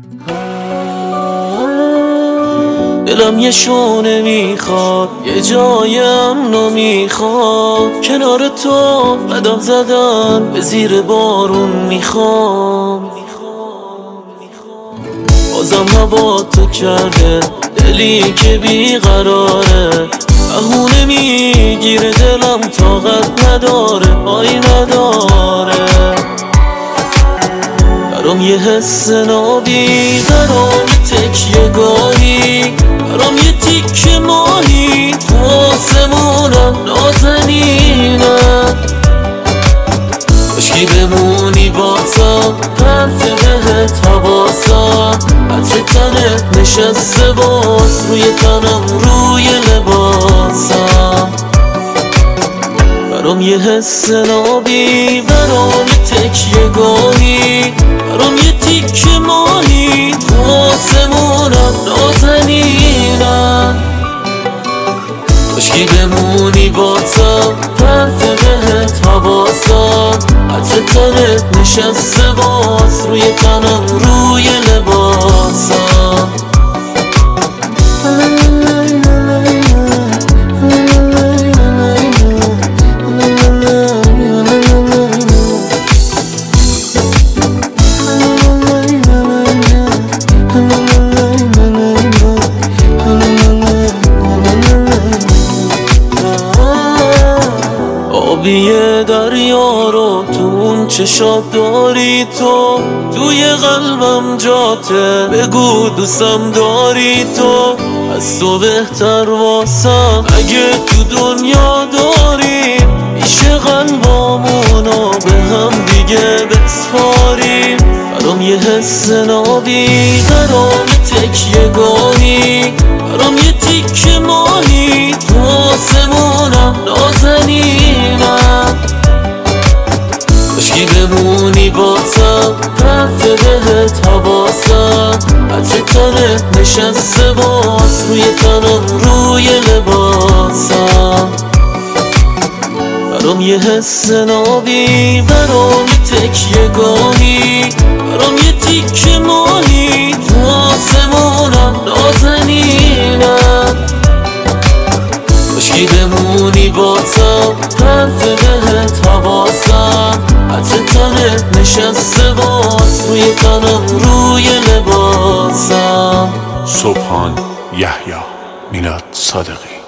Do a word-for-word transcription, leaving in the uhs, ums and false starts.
دلم یه شونه میخواد، یه جای امنو میخواد، کنار تو قدم زدن به زیر بارون میخوام. بازم هوا تو کرده دلی که بیقراره، بهونه میگیره دلم طاقت نداره، پای نداره. برام یه حس نابی، برام یه تکیه گاهی، برام یه تیکه ماهی تو آسمونم نازنینم. کاشکی بمونی بازم پرت بهت حواسم، عطر تنت نشسته باز روی تنم روی لباسم. برام یه حس نابی، برام یه تکیه گاهی، برام یه تیکه ماهی تو آسمونم نازنینم. کاشکی بمونی بازم پرت بهت حواسم، عطر تنت نشسته باز روی تنم روی لباسم. آبیه دریا رو تو اون چشات داری تو، توی قلبم جاته بگو دوستم داری تو. از تو بهتر واسم اگه تو دنیا داریم، میشه قلبامونو به هم دیگه بسپاریم. برام یه حس نابی، برام یه تکیه گاهی، برام یه تیکه ماهی تو آسمونم نازنینم. کاشکی بمونی بازم پرت بهت حواسم، عطر تنت نشسته باز روی تنم روی لباسم. برام یه حس نابی، برام یه تکیه گاهی، برام یه تیکه ماهی تو آسمونم نازنینم. کاشکی بمونی بازم پرت بهت حواسم، عطر تنت نشسته باز روی تنم روی لباسم. سبحان یحیی میلاد صادقی.